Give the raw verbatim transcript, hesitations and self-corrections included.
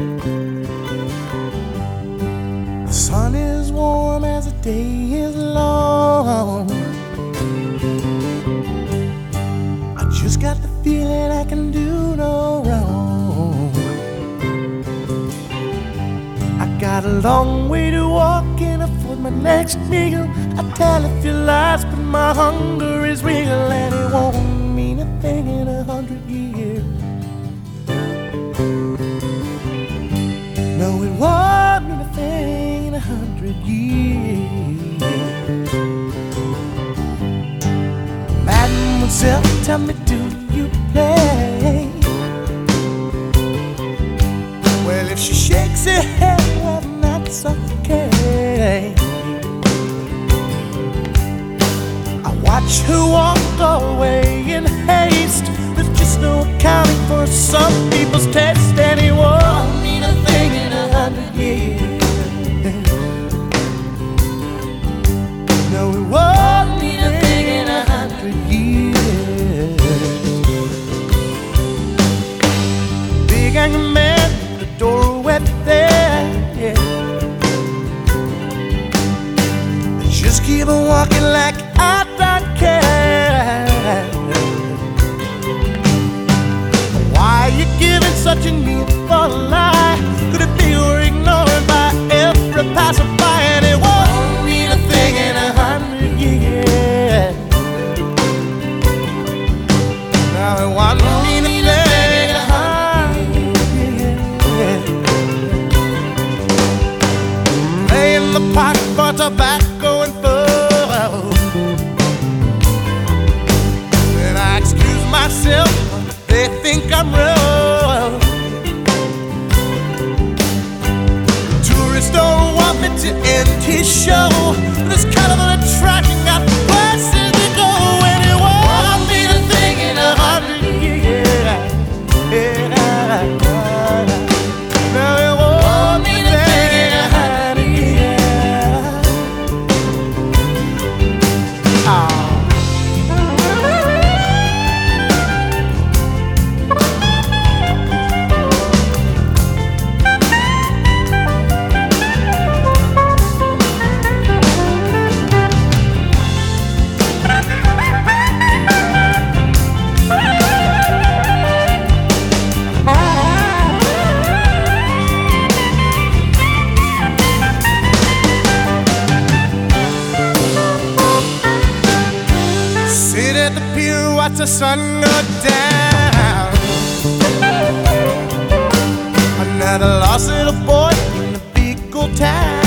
The sun is warm as the day is long. I just got the feeling I can do no wrong. I got a long way to walk and afford my next meal. I tell a few lies, but my hunger is real, and it won't mean a thing in a hundred years. No, it won't mean a thing in a hundred years. Mademoiselle, tell me, do you play? Well, if she shakes her head, well, that's okay. I watch her walk away in haste. There's just no accounting for some people's taste, and it won't mean a thing in a hundred years. No, it won't mean a thing in a hundred years. Big angry man, the door went there, yeah. Just keep on walking like I don't care. Why are you giving such a needful lie? Could it be we're ignored by every passerby, and it won't mean a thing in a hundred years. Now it won't mean a thing in a hundred years. Play in the park for tobacco and food. Then I excuse myself, they think I'm rude. Tourists don't want me to end his show. This kind of an attraction got places to go, and it won't mean a thing in a hundred years. No, it won't mean a thing in a hundred years. Oh. Sit at the pier, watch the sun go down. Another lost little boy in a big old town.